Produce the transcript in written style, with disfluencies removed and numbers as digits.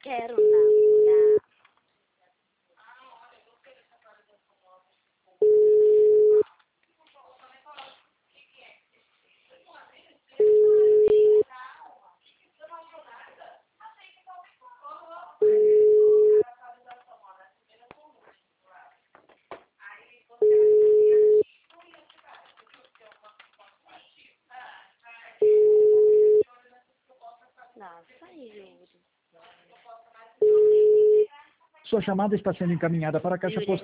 quero namorar. Nossa, Yuri. Sua chamada está sendo encaminhada para a caixa Yuri, postal.